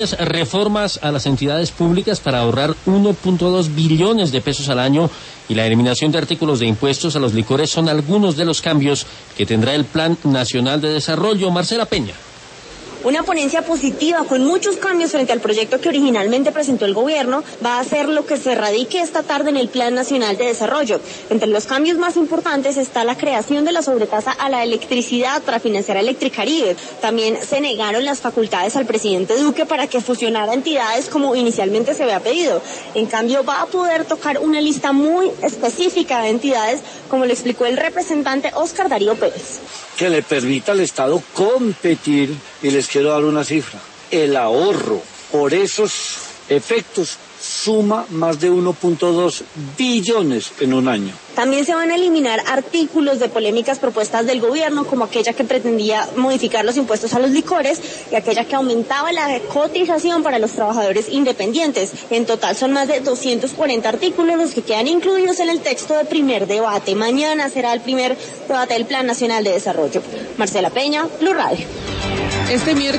Reformas a las entidades públicas para ahorrar 1.2 billones de pesos al año y la eliminación de artículos de impuestos a los licores son algunos de los cambios que tendrá el Plan Nacional de Desarrollo. Marcela Peña. Una ponencia positiva con muchos cambios frente al proyecto que originalmente presentó el gobierno va a ser lo que se radique esta tarde en el Plan Nacional de Desarrollo. Entre los cambios más importantes está la creación de la sobretasa a la electricidad para financiar a Electricaribe. También se negaron las facultades al presidente Duque para que fusionara entidades como inicialmente se había pedido. En cambio, va a poder tocar una lista muy específica de entidades, como le explicó el representante Óscar Darío Pérez. Que le permita al Estado competir, y les quiero dar una cifra, el ahorro por esos efectos suma más de 1.2 billones en un año. También se van a eliminar artículos de polémicas propuestas del gobierno, como aquella que pretendía modificar los impuestos a los licores y aquella que aumentaba la cotización para los trabajadores independientes. En total son más de 240 artículos los que quedan incluidos en el texto de primer debate. Mañana será el primer debate del Plan Nacional de Desarrollo. Marcela Peña, Blue Radio. Este miércoles